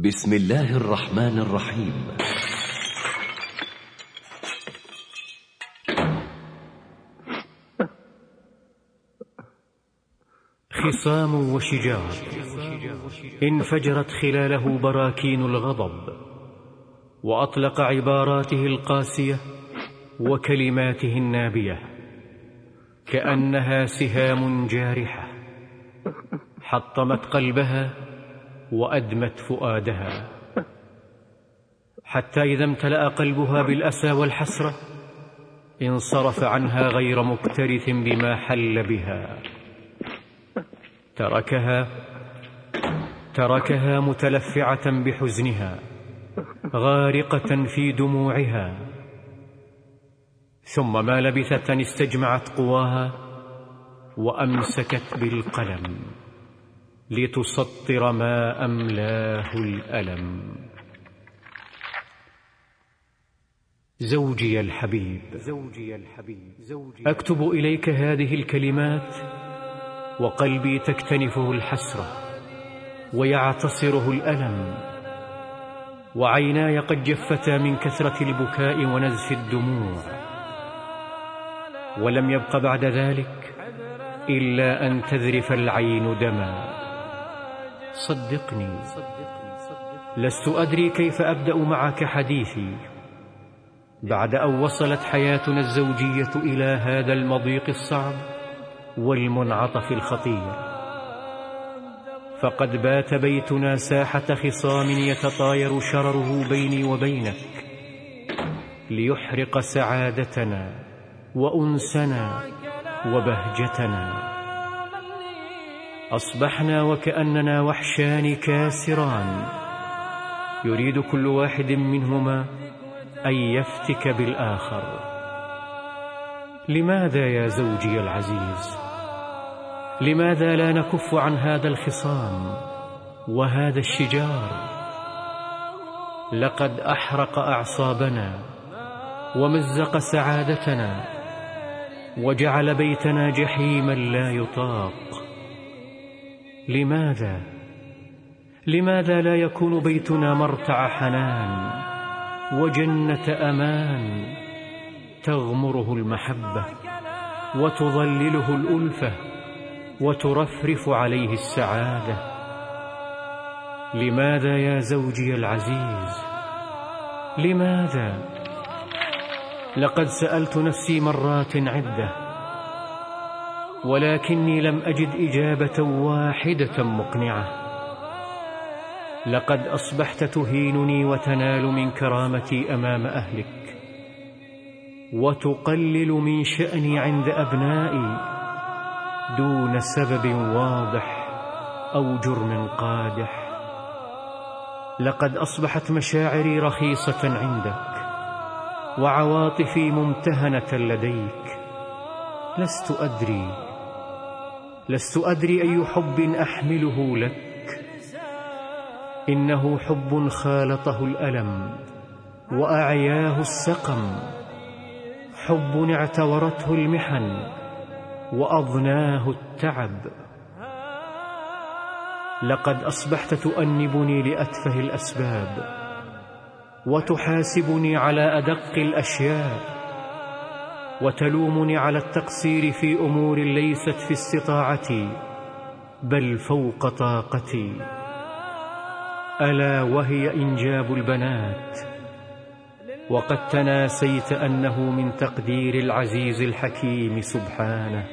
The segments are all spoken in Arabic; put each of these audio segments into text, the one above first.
بسم الله الرحمن الرحيم. خصام وشجار انفجرت خلاله براكين الغضب، وأطلق عباراته القاسية وكلماته النابية كأنها سهام جارحة حطمت قلبها وأدمت فؤادها، حتى إذا امتلأ قلبها بالأسى والحسرة انصرف عنها غير مكترث بما حل بها. تركها متلفعة بحزنها غارقة في دموعها، ثم ما لبثت أن استجمعت قواها وأمسكت بالقلم لتسطر ما أملاه الألم. زوجي الحبيب، أكتب إليك هذه الكلمات وقلبي تكتنفه الحسرة ويعتصره الألم، وعيناي قد جفتا من كثرة البكاء ونزف الدموع، ولم يبق بعد ذلك إلا أن تذرف العين دما. صدقني، لست أدري كيف أبدأ معك حديثي بعد أن وصلت حياتنا الزوجية إلى هذا المضيق الصعب والمنعطف الخطير، فقد بات بيتنا ساحة خصام يتطاير شرره بيني وبينك ليحرق سعادتنا وأنسنا وبهجتنا. أصبحنا وكأننا وحشان كاسران يريد كل واحد منهما أن يفتك بالآخر. لماذا يا زوجي العزيز؟ لماذا لا نكف عن هذا الخصام وهذا الشجار؟ لقد أحرق أعصابنا ومزق سعادتنا وجعل بيتنا جحيما لا يطاق. لماذا لا يكون بيتنا مرتع حنان وجنة أمان تغمره المحبة وتظلله الألفة وترفرف عليه السعادة؟ لماذا يا زوجي العزيز؟ لماذا؟ لقد سألت نفسي مرات عدة ولكني لم أجد إجابة واحدة مقنعة. لقد أصبحت تهينني وتنال من كرامتي أمام أهلك، وتقلل من شأني عند أبنائي دون سبب واضح أو جرم قادح. لقد أصبحت مشاعري رخيصة عندك وعواطفي ممتهنة لديك. لست أدري أي حب أحمله لك. إنه حب خالطه الألم وأعياه السقم، حب اعتورته المحن وأضناه التعب. لقد أصبحت تؤنبني لأتفه الأسباب وتحاسبني على أدق الأشياء وتلومني على التقصير في أمور ليست في استطاعتي بل فوق طاقتي، ألا وهي إنجاب البنات. وقد تناسيت أنه من تقدير العزيز الحكيم سبحانه،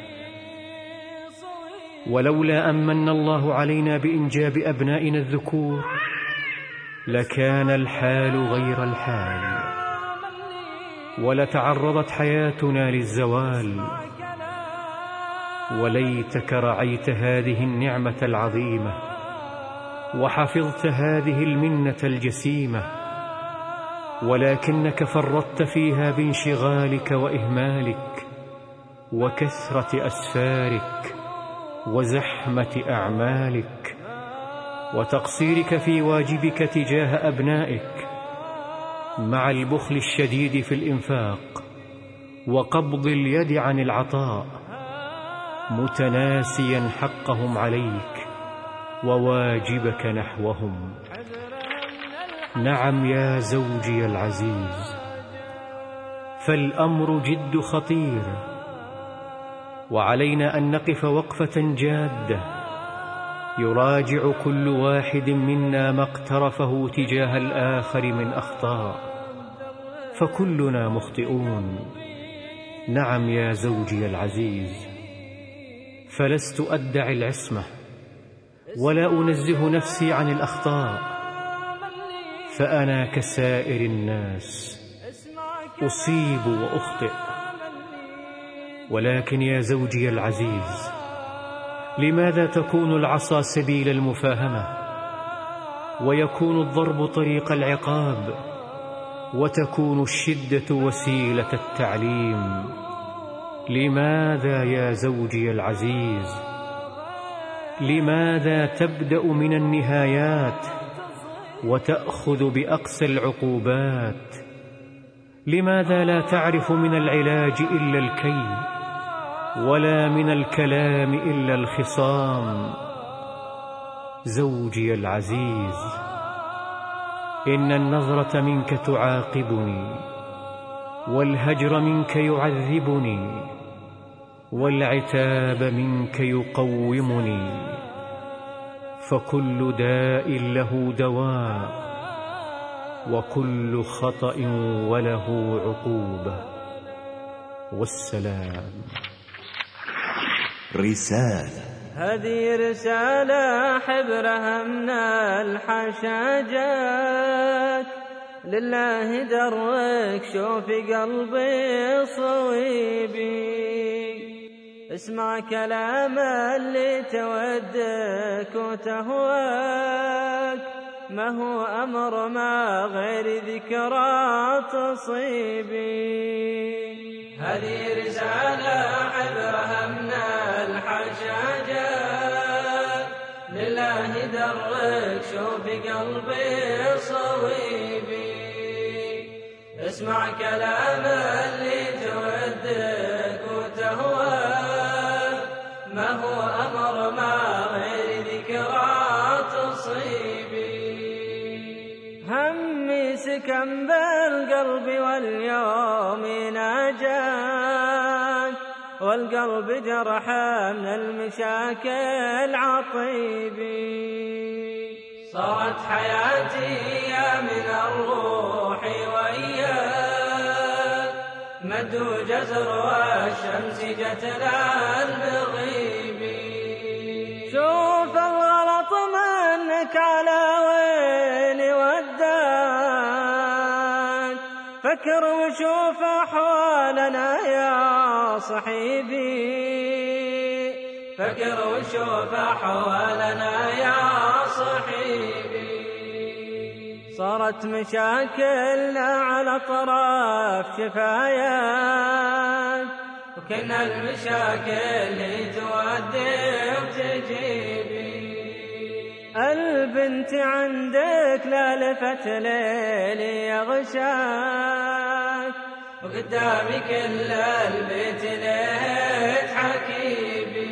ولولا أن من الله علينا بإنجاب أبنائنا الذكور لكان الحال غير الحال، ولتعرضت حياتنا للزوال. وليتك رعيت هذه النعمة العظيمة وحفظت هذه المنة الجسيمة، ولكنك فرطت فيها بانشغالك وإهمالك وكثرة أسفارك وزحمة أعمالك وتقصيرك في واجبك تجاه أبنائك، مع البخل الشديد في الإنفاق وقبض اليد عن العطاء، متناسيا حقهم عليك وواجبك نحوهم. نعم يا زوجي العزيز، فالأمر جد خطير، وعلينا أن نقف وقفة جادة يراجع كل واحد منا ما اقترفه تجاه الآخر من أخطاء، فكلنا مخطئون. نعم يا زوجي العزيز، فلست أدعي العصمة ولا أنزه نفسي عن الأخطاء، فأنا كسائر الناس أصيب وأخطئ. ولكن يا زوجي العزيز، لماذا تكون العصا سبيل المفاهمة، ويكون الضرب طريق العقاب، وتكون الشدة وسيلة التعليم؟ لماذا يا زوجي العزيز؟ لماذا تبدأ من النهايات وتأخذ بأقسى العقوبات؟ لماذا لا تعرف من العلاج إلا الكي، ولا من الكلام إلا الخصام؟ زوجي العزيز، إن النظرة منك تعاقبني، والهجر منك يعذبني، والعتاب منك يقومني، فكل داء له دواء، وكل خطأ وله عقوبة. والسلام. رسالة. هذه رسالة حبرها من الحشاجات، لله درك شوفي قلبي صويبي، اسمع كلام اللي تودك وتهواك، ما هو أمر ما غير ذكرى تصيبي. هذه رسالة حبرها من الحشاجات، لله درك شوفي قلبي صويبي، اسمع كلام اللي تودك وتهواك، ما هو أمر ما غير ذكرى تصيبي. همي سكن بالقلب واليوم ناجاك، والقلب جرح من المشاكل عطيبي، صارت حياتي يا من الروح وإياك، مد وجزر والشمس جتنا المغيبي، شوف الغلط منك على وين وداك، فكر وشوف أحوالنا يا صحيبي، فكر وشوف أحوالنا يا صحيبي، صارت مشاكلنا على طرف شفاياك، وكنا المشاكل اللي تودي وتجيبي، البنت عندك لا لفت ليلي يغشاك، وقدامي كل البيت ليه تحكيبي،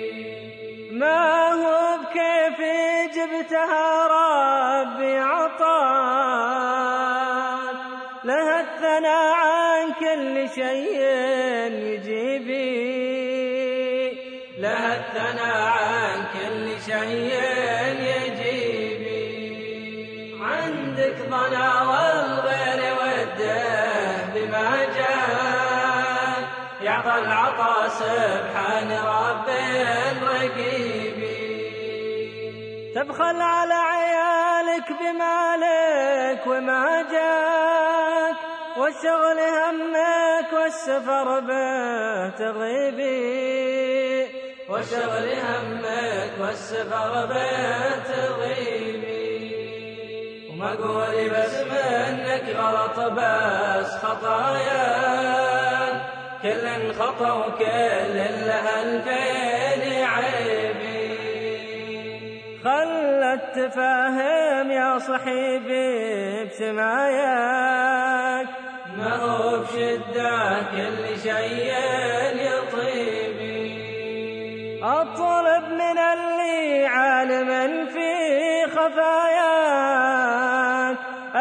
ما هو بكيفي جبتها ربي عطاك، لها الثناء عن كل شيء يجيبي، لها الثناء عن كل شيء يجيبي، عندك ضنا والغير وده بما جاء، يعطى العطا سبحان رب رقيبي، تبخل على عيالك بمالك وما جاك، والشغل همك والسفر به تغيبي، والشغل همك والسفر به تغيبي، وما قولي بس منك غلط بس خطاياك، كل خطا وكل لها الفين عيبي، خلت تفاهم يا صحيبي بسماياك، ما هو بشدة كل شيء يطيبي، أطلب من اللي عالم في خفاياك،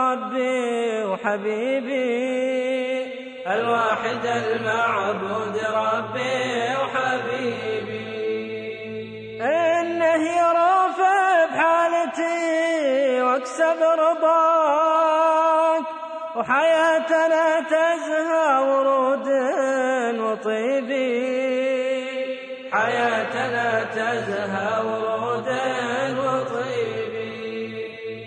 ربي وحبيبي الواحد المعبود ربي وحبيبي إنه يرافع بحالتي واكسب رضاك وحياتنا تزهى ورود وطيبي حياتنا تزهى ورود وطيبي.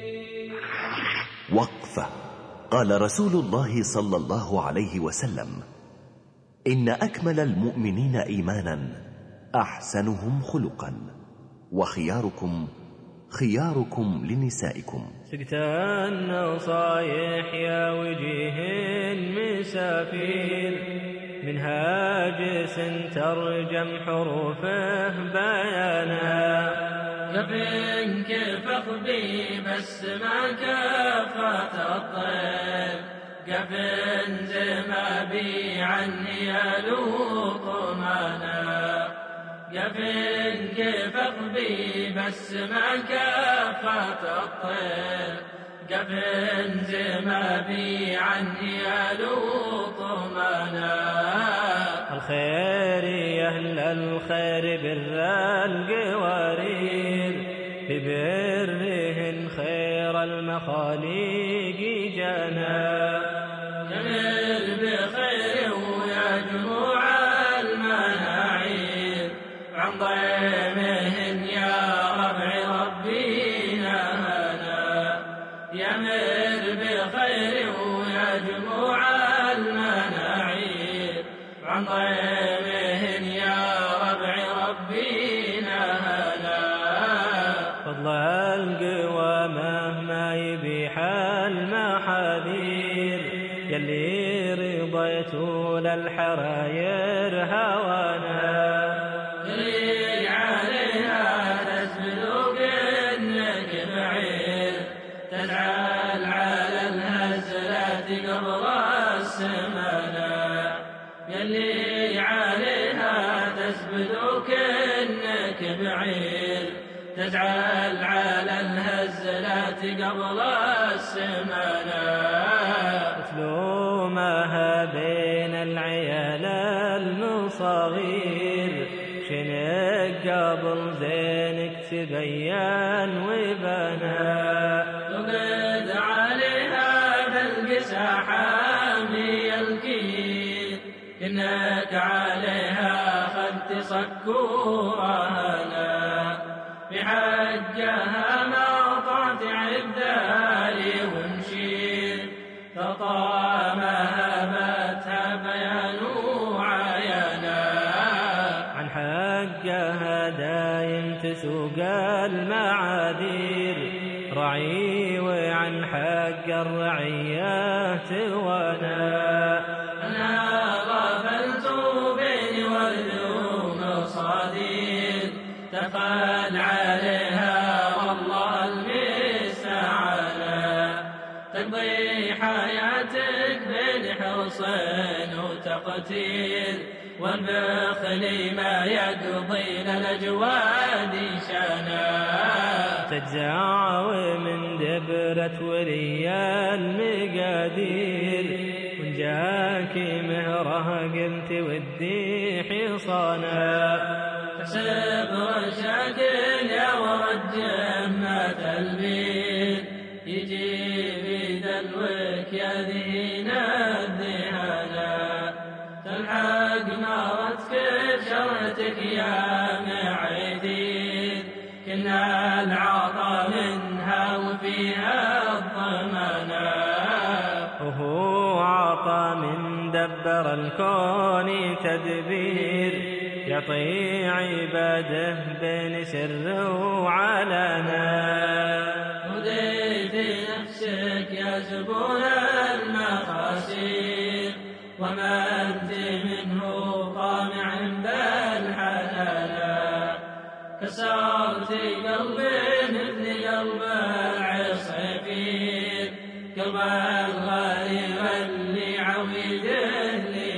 وقفة. قال رسول الله صلى الله عليه وسلم: إن أكمل المؤمنين إيمانا أحسنهم خلقا، وخياركم خياركم لنسائكم. سكت النصايح يا وجيه مسافير من هاجس ترجم حروفه بيانا قفن كيف أخبي بس ما كفت الطير قفن زي ما بي عني يلوط مانا قفن كيف أخبي بس ما كفت الطير قفن زي ما بي عني يلوط مانا الخير يا أهل الخير بر القوارير ببرهن خير المخاليق جانا جميل بخير ويا جموع المناعير عن ضيمهن يا ربع ربي نهانا يمر بخير ويا جموع المناعير عن ضيمهن يا ربع ربي نهانا فضل القوى مهما يبيح المحاذير يلي رضيت للحراير هوانا يلي عليها تسبلوك انك بعير تجعل على الهزلات قبل السمانا يلي عليها تسبلوك انك بعير تجعل على الهزلات قبل السمانا اتلو ما بين العيال المصاغير شنق قبل زينك تبين وبنا تقد عليها بالقسا حامي الكير إنك عليها خدت صكورها بحجها ما طعت عبدالي ونشير تطامها باتها بيان وعيانا عن حقها دايم تسوق المعاذير رعي وعن حق الرعية توانا أنا غفلت بيني والذوم صديق تفعل عليها والله المستعان تقضي حياتك بين حصين وتقتيل والبخل ما يقضي للأجواد شانا تجزع من دبرة ولي المقادير ونجاك مهره قلت ودي حصانا تحسب رشاك يا ورد جمة البيت يجي دلوك يا ذهين الذهانا تلحق نارتك بشرتك يا معيدين كنا العطا منها وفيها الضمانا وهو عطا من دبر الكون تدبير يعطي عباده بين سر وعلنا هديت نفسك يا زبون المخاسير وما أنت منه طامع بالحلالا كسرت قلب ابن قلب العصيفير قلب الغريب اللي عويده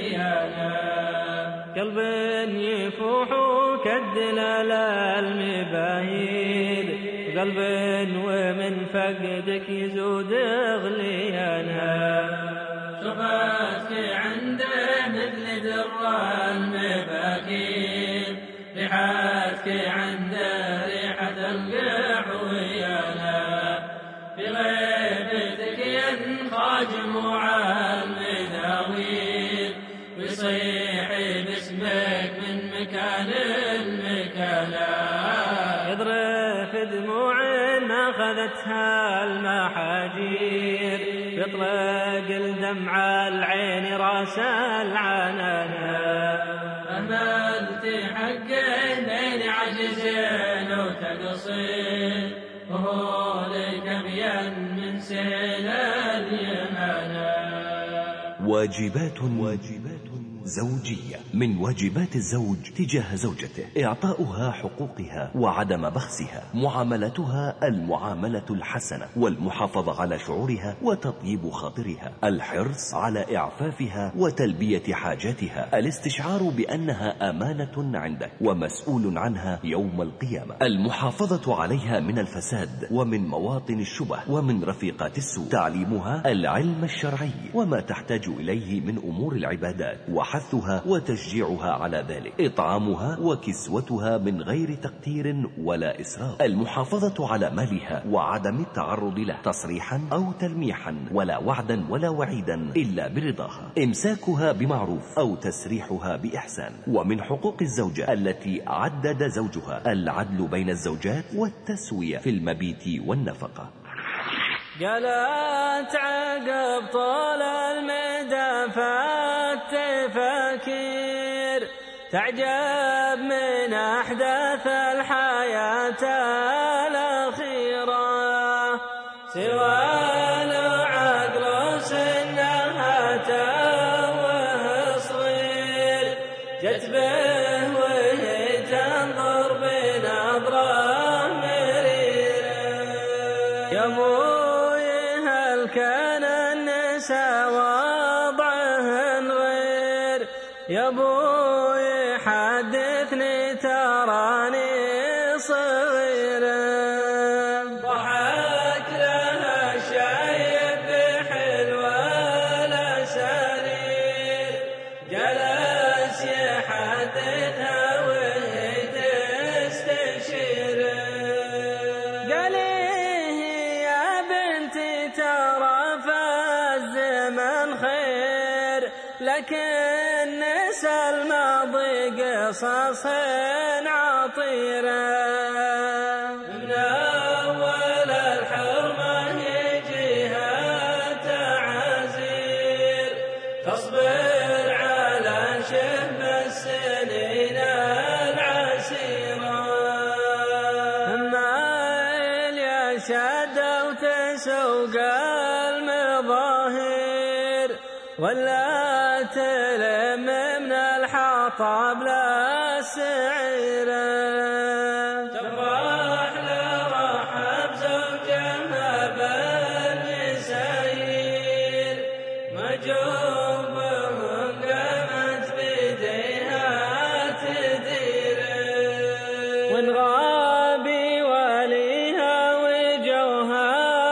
ليانا قلب يفوح كالدلال المباهير قلب ومن فقدك يزود غليانها. شفتك عنده مثل در المفاكير، ريحتك عنده ريحة القحويانة. في غيبتك ينخاج جموع المناوير، ويصيح باسمك من مكان المكانا. يضرف دموع أخذتها المحاجير، يطلق الدمع العين راس العنانة. أملت حقه بين عجز وتقصير، وهو لك بين من سيل اليمانة. واجبات زوجية. من واجبات الزوج تجاه زوجته إعطاؤها حقوقها وعدم بخسها، معاملتها المعاملة الحسنة، والمحافظة على شعورها وتطيب خاطرها، الحرص على إعفافها وتلبية حاجاتها، الاستشعار بأنها أمانة عندك ومسؤول عنها يوم القيامة، المحافظة عليها من الفساد ومن مواطن الشبه ومن رفيقات السوء، تعليمها العلم الشرعي وما تحتاج إليه من أمور العبادات وحثها وتشجيعها على ذلك، إطعامها وكسوتها من غير تقتير ولا إسراف، المحافظة على مالها وعدم التعرض له تصريحا أو تلميحا، ولا وعدا ولا وعيدا إلا برضاها، إمساكها بمعروف أو تسريحها بإحسان. ومن حقوق الزوجة التي عدد زوجها العدل بين الزوجات والتسوية في المبيت والنفقة. قالت عقب طول المدى فالتفاكير، تعجب من أحداث الحياة الأخيرة، سوى العقل سنها توه صغير، جت به وهي تنظر بنظرة مريرة. يا كان النساء وضعهن غير، يا ابوي حدثني تراني صغيرة. ضحك لها الشايب بحلوة الأسارير، جلس يحدثها وهي تستشيره. قال يا بنتي ترى فالزمن خير، لكن نسى الماضي قصص عطيرة. من أول الحرمة يجيها تعازير، تصبر على شهب السنين العسيرة. أما يا شادة وتسوق المظاهر، ولا تلم من الحطب للسعيرة. تفرح لرحب زوجها بالنساير، مجوبهم قامت بيديها تديره. وإن غابي وليها وجوها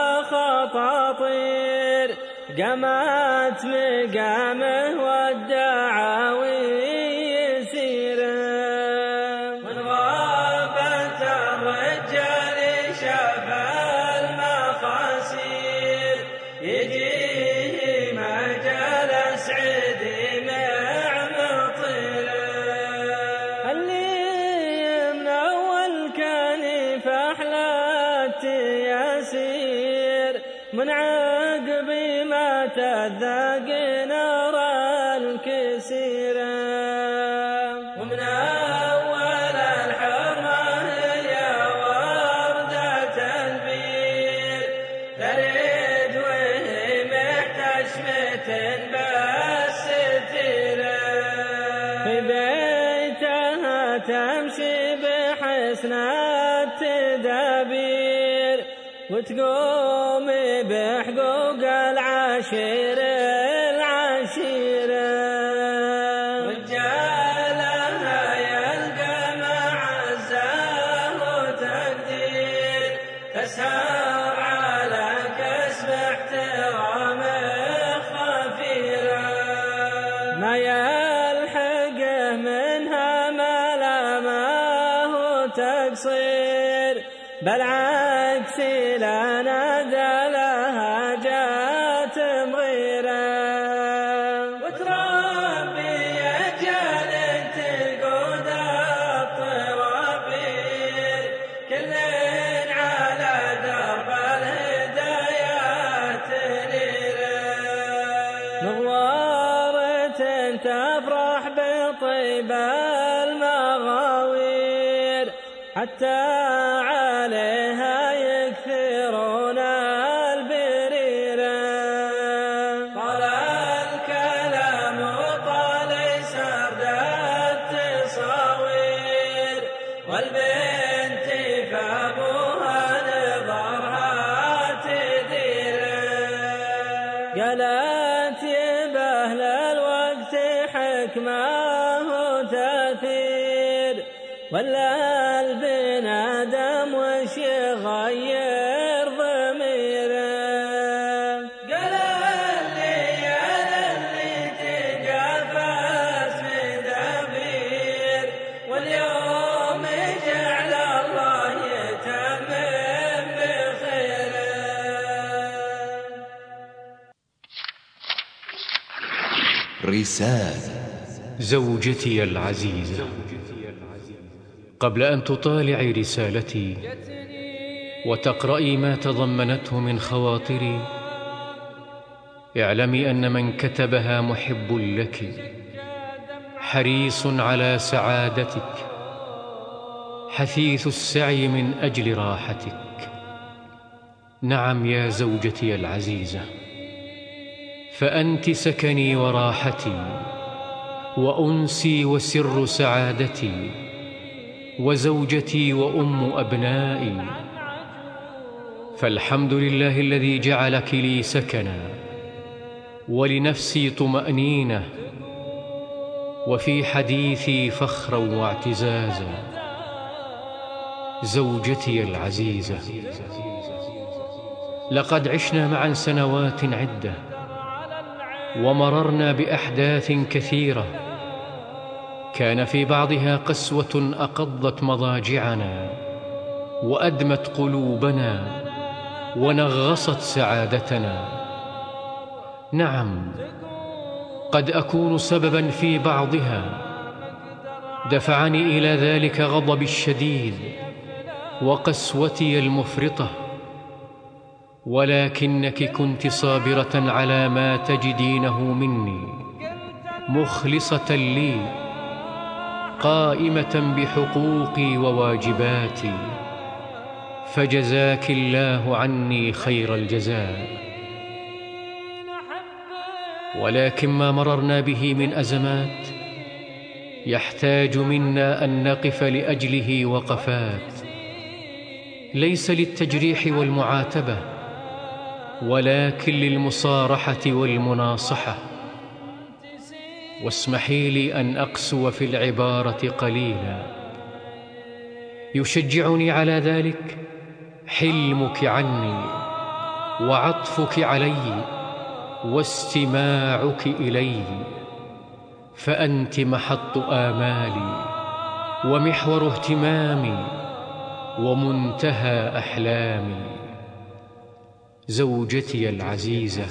خطاطير، قامت مقامه والدعاوي يسيره. وإن غابت الرجال شاف المخاسير، يجيه ما جلس عدي مع مطيره. اللي من أول كان فأحلى التياسير، من عقبي ما تذاق نار الكسيرة. ومن أول الحرمة يا وردة البير، تريد وهي محتشمة بالستيرة. في بيتها تمشي بحسن التدابير، وتقوم بحقوق العشيرة. رجالها يلقى معزة وتقدير، سار على كسب احترام خفيرا، ما يلحقه منها ملامه تقصير، بالعكس لنا ذلها جات مغيرة، وتربي أجيال تقود الطوابير، كل على درب الهدايات نيرة، مغوارة تفرح بطيب المغاوير، حتى عليها يكثرون البريرة، طال الكلام وطال سرد التصاوير، والبنت فابوها نظرها تديره، قالت يبه للوقت حكمه وتأثير، ولا البنادم وش يغير ضميره، قال اللي تجافس من دبير، واليوم جعل الله يتمم بخيره. رسالة. زوجتي العزيزة، قبل أن تطالعي رسالتي وتقرأي ما تضمنته من خواطري، اعلمي أن من كتبها محب لك، حريص على سعادتك، حثيث السعي من أجل راحتك. نعم يا زوجتي العزيزة، فأنت سكني وراحتي، وأنسي وسر سعادتي، وزوجتي وأم أبنائي. فالحمد لله الذي جعلك لي سكنا، ولنفسي طمأنينة، وفي حديثي فخرا واعتزازا. زوجتي العزيزة، لقد عشنا معا سنوات عدة، ومررنا بأحداث كثيرة، كان في بعضها قسوة أقضت مضاجعنا، وأدمت قلوبنا، ونغصت سعادتنا. نعم، قد أكون سببا في بعضها، دفعني إلى ذلك غضبي الشديد وقسوتي المفرطة، ولكنك كنت صابرة على ما تجدينه مني، مخلصة لي، قائمة بحقوقي وواجباتي، فجزاك الله عني خير الجزاء. ولكن ما مررنا به من أزمات يحتاج منا أن نقف لأجله وقفات، ليس للتجريح والمعاتبة، ولكن للمصارحة والمناصحة. واسمحي لي أن أقسو في العبارة قليلا، يشجعني على ذلك حلمك عني، وعطفك علي، واستماعك إلي، فأنت محط آمالي، ومحور اهتمامي، ومنتهى أحلامي. زوجتي العزيزة،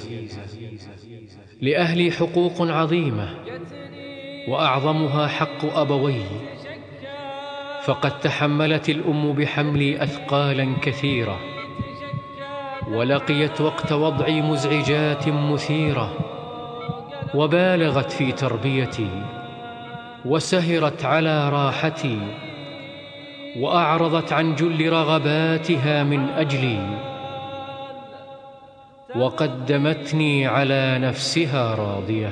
لأهلي حقوق عظيمة، وأعظمها حق أبوي، فقد تحملت الأم بحملي أثقالا كثيرة، ولقيت وقت وضعي مزعجات مثيرة، وبالغت في تربيتي، وسهرت على راحتي، وأعرضت عن جل رغباتها من أجلي، وقدمتني على نفسها راضية.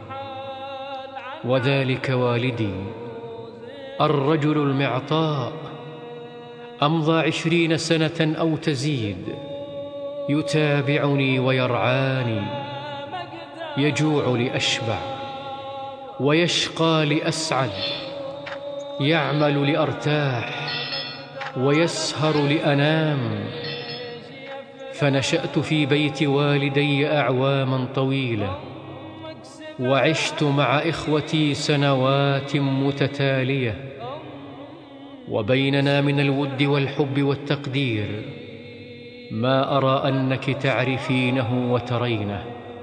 وذلك والدي الرجل المعطاء، أمضى 20 سنة أو تزيد، يتابعني ويرعاني، يجوع لأشبع، ويشقى لأسعد، يعمل لأرتاح، ويسهر لأنام، فنشأت في بيت والدي أعواما طويلة، وعشت مع إخوتي سنوات متتالية، وبيننا من الود والحب والتقدير ما أرى أنك تعرفينه وترينه.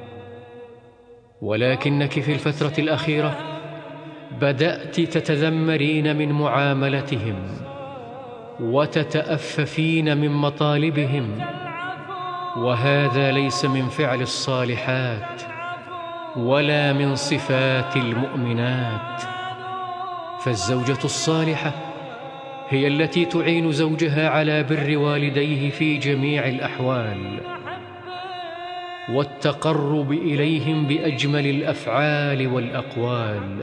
ولكنك في الفترة الأخيرة بدأت تتذمرين من معاملتهم وتتأففين من مطالبهم، وهذا ليس من فعل الصالحات ولا من صفات المؤمنات. فالزوجة الصالحة هي التي تعين زوجها على بر والديه في جميع الأحوال، والتقرب إليهم بأجمل الأفعال والأقوال،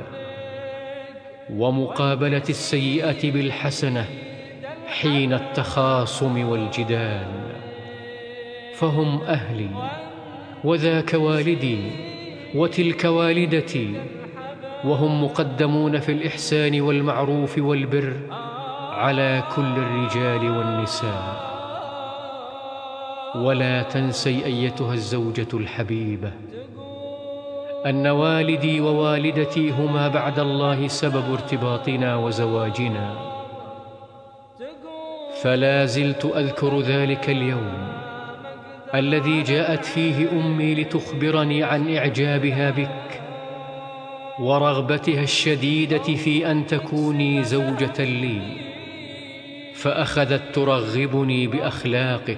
ومقابلة السيئة بالحسنة حين التخاصم والجدال. فهم أهلي، وذاك والدي، وتلك والدتي، وهم مقدمون في الإحسان والمعروف والبر على كل الرجال والنساء. ولا تنسي أيتها الزوجة الحبيبة أن والدي ووالدتي هما بعد الله سبب ارتباطنا وزواجنا، فلا زلت أذكر ذلك اليوم الذي جاءت فيه أمي لتخبرني عن إعجابها بك ورغبتها الشديدة في أن تكوني زوجة لي، فأخذت ترغبني بأخلاقك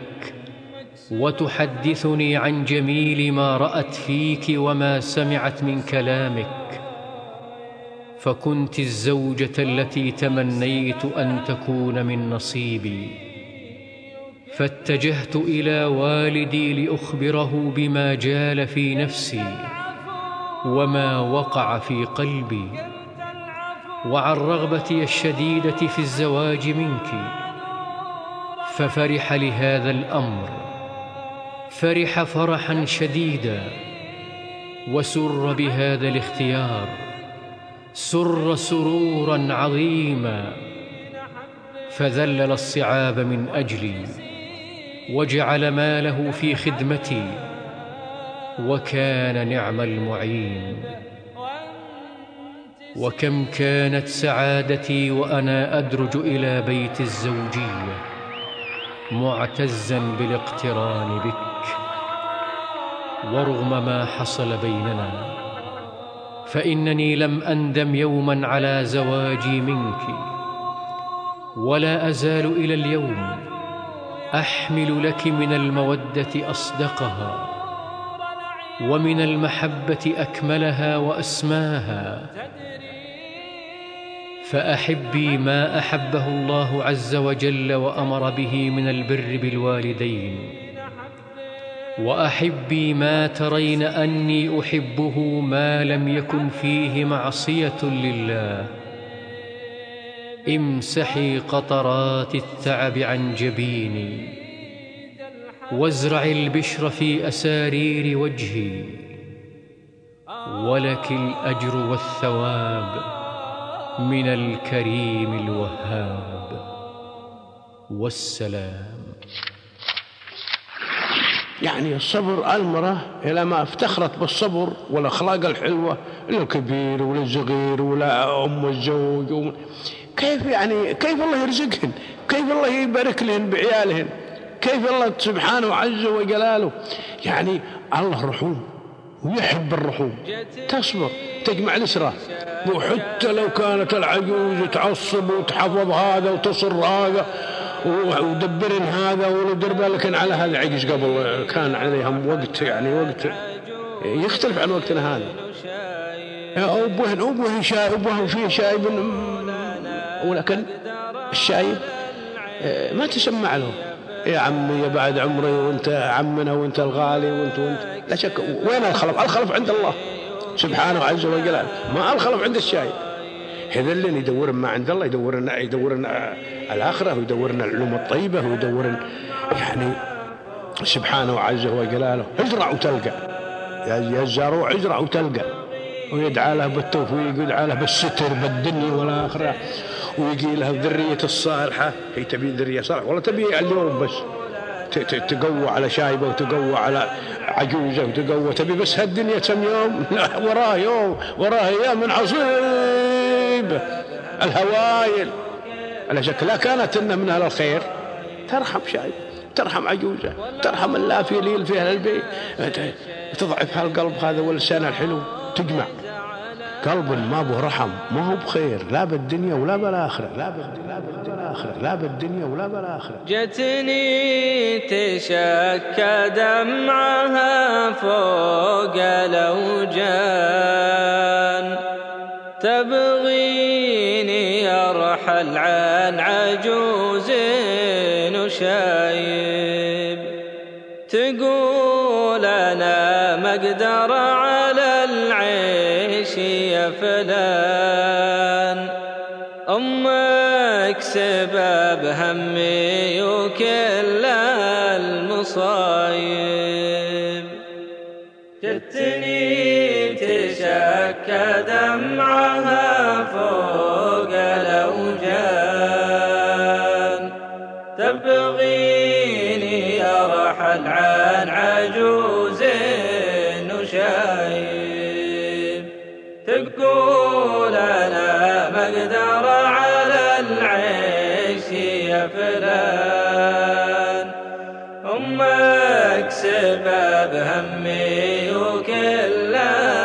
وتحدثني عن جميل ما رأت فيك وما سمعت من كلامك، فكنت الزوجة التي تمنيت أن تكون من نصيبي. فاتجهت إلى والدي لأخبره بما جال في نفسي وما وقع في قلبي، وعن رغبتي الشديدة في الزواج منك. ففرح لهذا الأمر، فرح فرحا شديدا، وسر بهذا الاختيار، سر سرورا عظيما، فذلل الصعاب من أجلي وجعل ماله في خدمتي، وكان نعم المعين. وكم كانت سعادتي وأنا أدرج إلى بيت الزوجية معتزا بالاقتران بك. ورغم ما حصل بيننا فإنني لم أندم يوما على زواجي منك، ولا أزال إلى اليوم أحمل لك من المودة أصدقها، ومن المحبة أكملها وأسماها. فأحبي ما أحبه الله عز وجل وأمر به من البر بالوالدين، وأحبي ما ترين أني أحبه ما لم يكن فيه معصية لله. امسحي قطرات التعب عن جبيني، وازرعي البشر في أسارير وجهي، ولك الأجر والثواب من الكريم الوهاب. والسلام. يعني الصبر، المرأة إلى ما افتخرت بالصبر والأخلاق الحلوة للكبير وللصغير ولا أم الزوج، كيف يعني كيف الله يرزقهن، كيف الله يبارك لهن بعيالهن، كيف الله سبحانه عز وجلاله. يعني الله رحوم ويحب الرحوم. تصبر، تجمع الأسرة، وحتى لو كانت العجوز تعصب وتحفظ هذا وتصر هذا ودبرن هذا وندير بالك على هذا عجز. قبل كان عليهم وقت، يعني وقت يختلف عن وقتنا هذا. أبوهن شايب، أبوهن فيه شايب، ولكن الشايب ما تسمع له يا عمي يا بعد عمري وانت عمنا وانت الغالي وانت لا شك. وين الخلف؟ الخلف عند الله سبحانه عز وجل، ما الخلف عند الشايب. هذا اللي يدورن ما عند الله، يدورن الآخرة، ويدورن العلوم الطيبة، ويدورن يعني سبحانه عز وجلاله. ازرع وتلقى يا الزارع، ازرع وتلقى، ويدعى له بالتوفيق ويدعى له بالستر بالدنيا والآخرة، ويجي له الذرية الصالحة. هي تبي ذرية صالحة ولا تبي اليوم بس؟ تقوى على شايبة وتقوى على عجوزة وتقوى، تبي بس هالدنيا كم يوم؟ لا، وراه يوم، وراه أيام من عصيب الهوايل. على شكل لا كانت إن من أهل الخير ترحم شايبة، ترحم عجوزة، ترحم اللافي ليل في أهل البيت، تضعف هالقلب هذا واللسان الحلو، تجمع قلب ما به رحم ما هو بخير لا بالدنيا ولا بالآخرة، لا بالدنيا ولا بالآخرة. جتني تشكى دمعها فوق الأوجان، تبغيني أرحل عن عجوز وشايب، تقول أنا ما أقدر على العيش يا فلان، أمك سبب همي وكل المصايب. جتني تشكى دمعها فوق الأوجان، تبغيني أرحل عن عجوز وشايب، تقول أنا ما أقدر على العيش يا فلان، أمك سبب همي وكل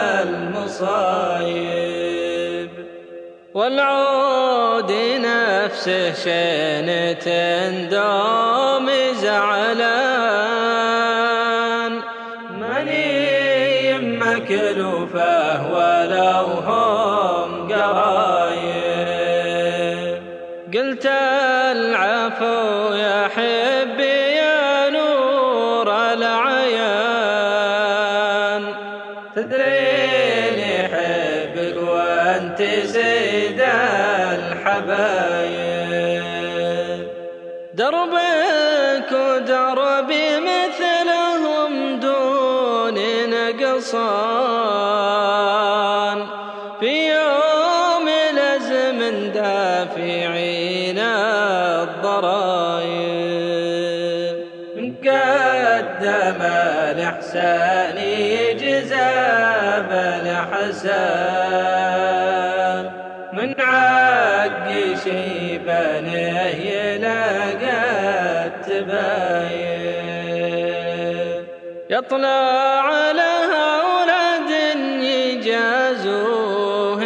المصايب. والعود نفسه شنة دوم زعلان، ماني يمك لفه ولو هم قرايب، قلت العفو يا حبي يا نور العيان، تدريني حبك وانت سيد الحبايب، دربك ودربي مثلهم دون نقصان، في يوم لازم دافعين الضرايب، من قدم الإحسان يجزى بالإحسان، من عق شيبانه يلاقى التباين، يطلع على أولاد يجازوه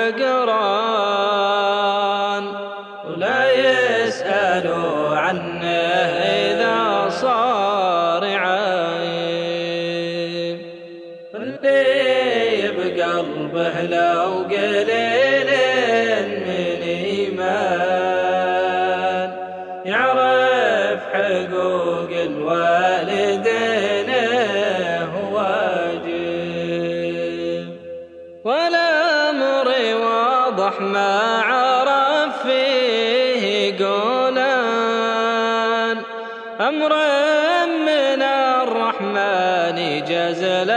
حقران، ولا يسألوا عنه إذا صار عايب، اللي بقلبه لو قليل من إيمان، يعرف حقوق الوالدين واجب، والأمر واضح ما عرف فيه قولان، أمر من الرحمن جزل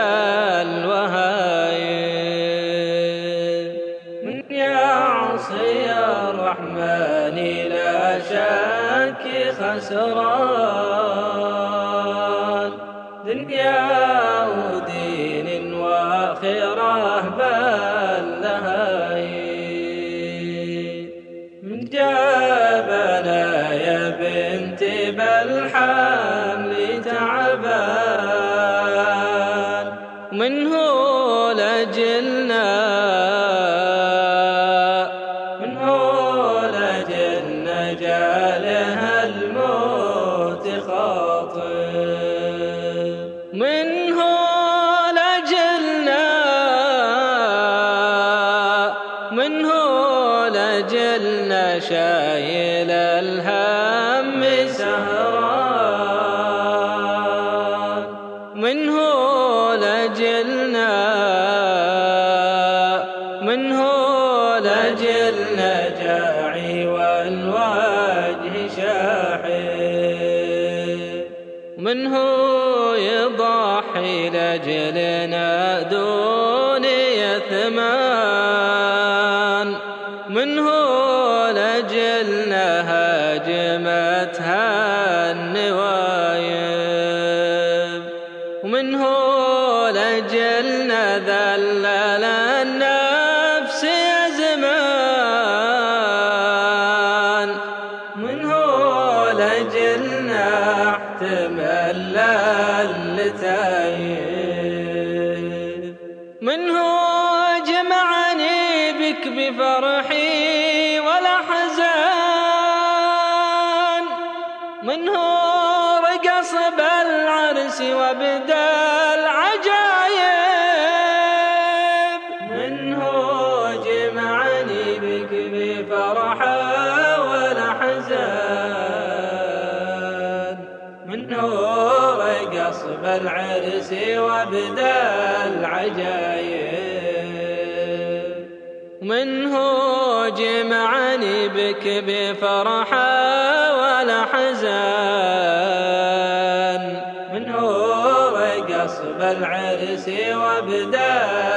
الوهايب، من يعصي الرحمن لا شك خسران، دنيا ودين وآخرة بل لهايب، من جابنا يا بنت بالحمل تعبان، منه لجلنا جالها الموت خاطب، منه لجلنا شايل الهم سهران، منه لجلنا جاعي والوجه شاحب، منه يضحي لجلنا دون يثمان، منه لجلنا هاجمتها النوايا، ومنه لجلنا ذلل النفس يا زمان، منه لجلنا احتمل اللتايب، منه جمعني بك بفرحي ولا حزان، منه رقص بالعرس وابدى العجايب، منه جمعني بك بفرحة ولا حزان، منه رقص بالعرس وابدى العجايب، منه جمعني بك بفرحة ولا حزان، منه رقص بالعرس وابدى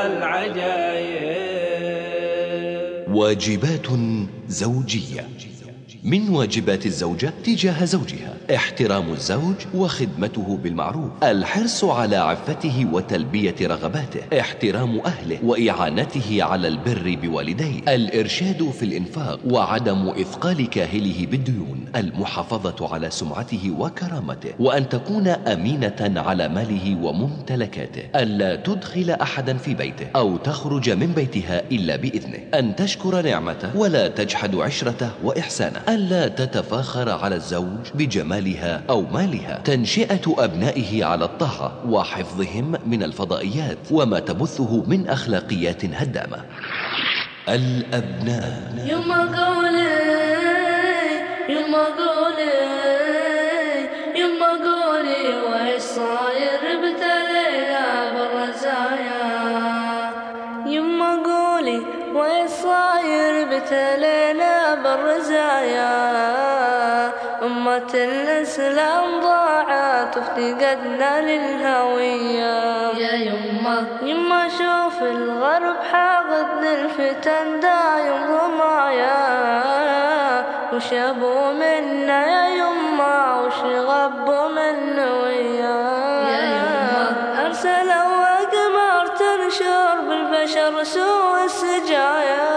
العجايب. واجبات زوجية. من واجبات الزوجة تجاه زوجها احترام الزوج وخدمته بالمعروف، الحرص على عفته وتلبية رغباته، احترام أهله وإعانته على البر بوالديه، الإرشاد في الإنفاق وعدم إثقال كاهله بالديون، المحافظة على سمعته وكرامته، وأن تكون أمينة على ماله وممتلكاته، ألا تدخل أحدا في بيته أو تخرج من بيتها إلا بإذنه، أن تشكر نعمته ولا تجحد عشرته وإحسانه، ألا تتفاخر على الزوج بجمالها أو مالها، تنشئة أبنائه على الطاعة وحفظهم من الفضائيات وما تبثه من أخلاقيات هدامة. الأبناء. يما قولي يما قولي يما قولي وإيش صاير بتلينا بالرزايا، يما قولي وإيش صاير بتلينا بالرزايا، أمة الإسلام ضاعت وافتقدنا للهوية. يا يما شوف الغرب حاقد الفتن دايم ضمايا، وش يبوا منا يا يما وش غبوا من ويا. يا يما أرسلوا أقمار تنشر بالبشر سوء السجايا،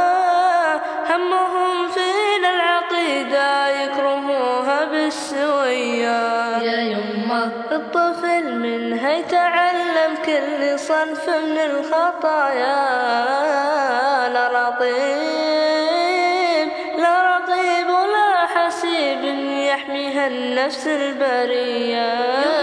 همهم فينا العقيدة يكرهوها بالسوية. يا يما الطفل منها يتعلم كل صنف من الخطايا، لا رطيب ولا حسيب يحميها النفس البرية.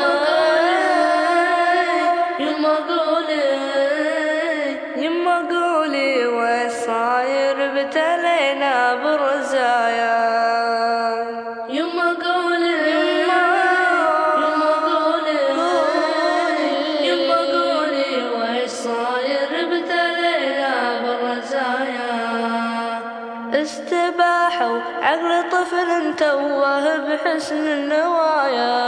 يما قولي وإيش صاير بتلينا بالرزايا. يما قولي وإيش صاير بتلينا بالرزايا. استباحوا عقل طفل توه بحسن النوايا،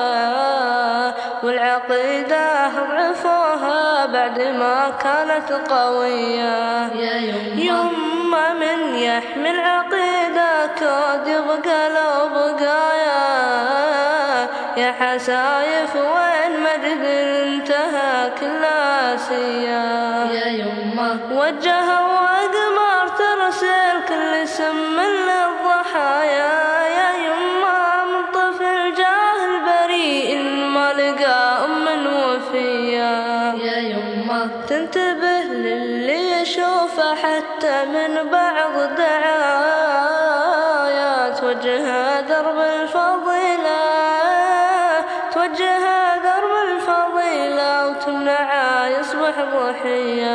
والعقيدة ضعفوها بعد ما كانت قوية. يما من يحمل عقيدة كود يبقى له بقايا، يا حسايف وين مجد انتهى كل آسيا. يا يما وجهوا أقمار ترسل كل سم للضحايا، يا يما من طفل جاهل بريء ما لقى أم وفيا. يا يما تنتبه للي يشوفه حتى من بعض دعايات، توجه درب الفضيلة وتمنعه يصبح ضحية.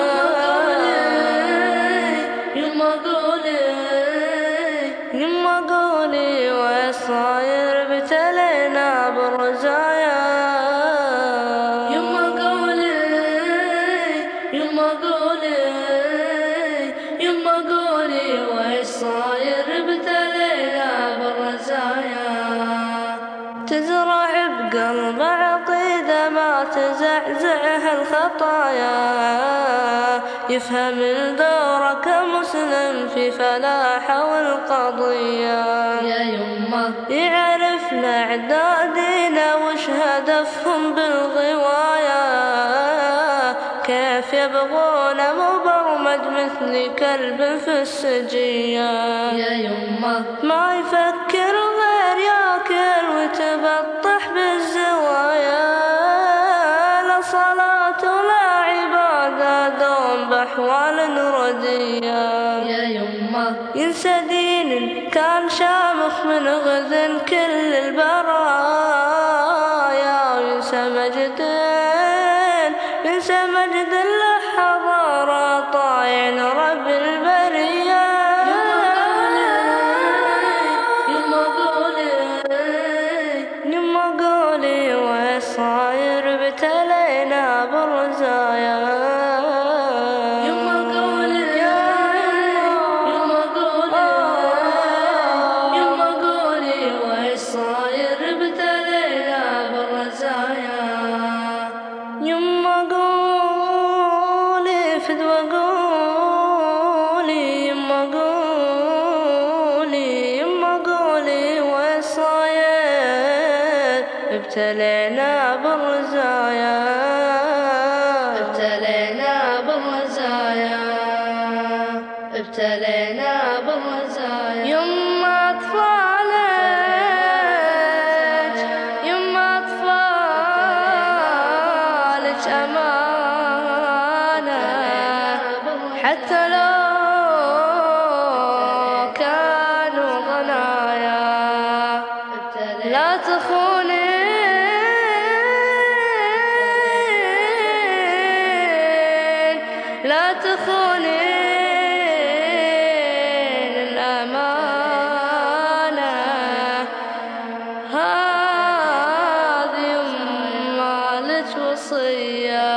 يما قولي وإيش صاير بتلينا بالرزايا. يما قولي وإيش صاير بتلينا بالرزايا. تزرع بقلب عقيدة ما تزعزعها الخطايا، يفهم الدور كمسلم في فلاح والقضية. يا يمه يعرف لأعدادنا وش هدفهم بالغواية، كيف يبغون مبرمج مثل كلب في السجية. يا يمه ما يفكر غير ياكل ويتبطح بالزوايا، لا صلاة ولا عبادة دوم بأحوال ردية. يا يمه ينسى دين كان شامخ من غزن كل البرايا، وينسى مجد لحظارة طايع رب البرية. يما قولي وش صاير ابتلينا بالرزايا. يما قولي وش صاير ابتلينا بالرزايا. يما قولي فدوى قولي، يما قولي وش صاير ابتلينا بالرزايا. ابتلينا بالرزايا. يما أطفالك أمانة، حتى لو كانوا غنايا. لا تخونين الأمانة، هذه مالك وصية.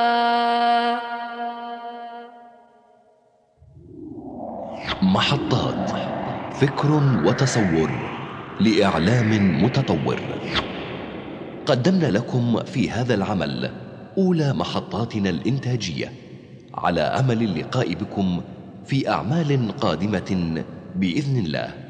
محطات فكر وتصور لإعلام متطور. قدمنا لكم في هذا العمل أولى محطاتنا الإنتاجية، على أمل اللقاء بكم في أعمال قادمة بإذن الله.